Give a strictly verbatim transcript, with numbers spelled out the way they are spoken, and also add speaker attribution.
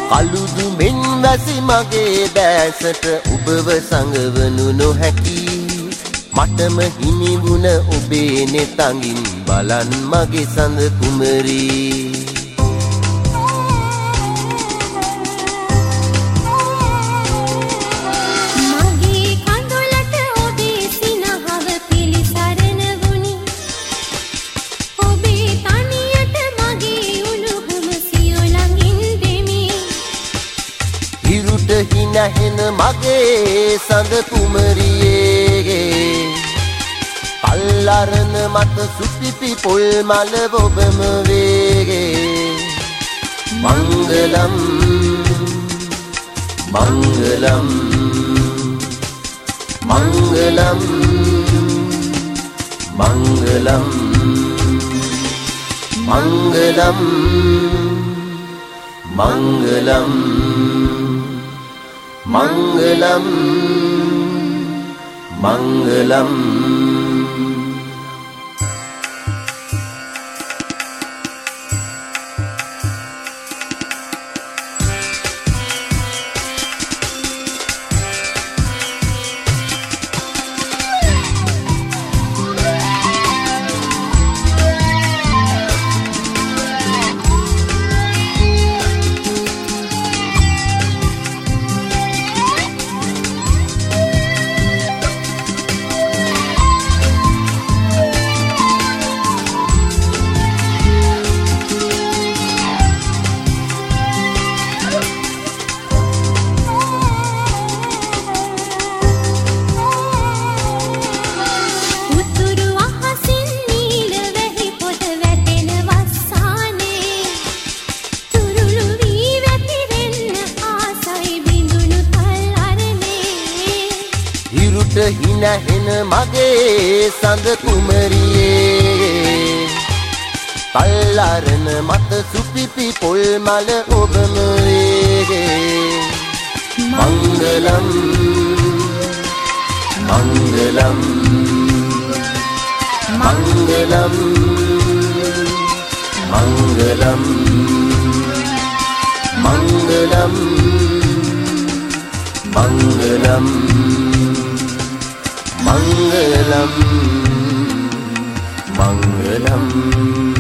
Speaker 1: කළුදු මෙන් වැසි මගේ දැසට ඔබව සංගවනු නොහැකි මටම හිමි වුණ ඔබේ නෙතඟින් බලන් මගේ සඳ කුමරී හිනහෙන මගේ සඳ කුමරියේගේ පල්ලරන මත සුපිපි පොල් මල ඔබම වේගේ මංගලම් මංගලම් මංගලම් මංගලම් මංගලම් මංගලම් Mangalam Mangalam හිනහෙන මගේ සඳ කුමරියේ පල්ලරන මත සුපිපි පොල් මල ඔබම වේගේ මංගලම් මංගලම් මංගලම් මංගලම් මංගලම් මංගලම් Mangalam Mangalam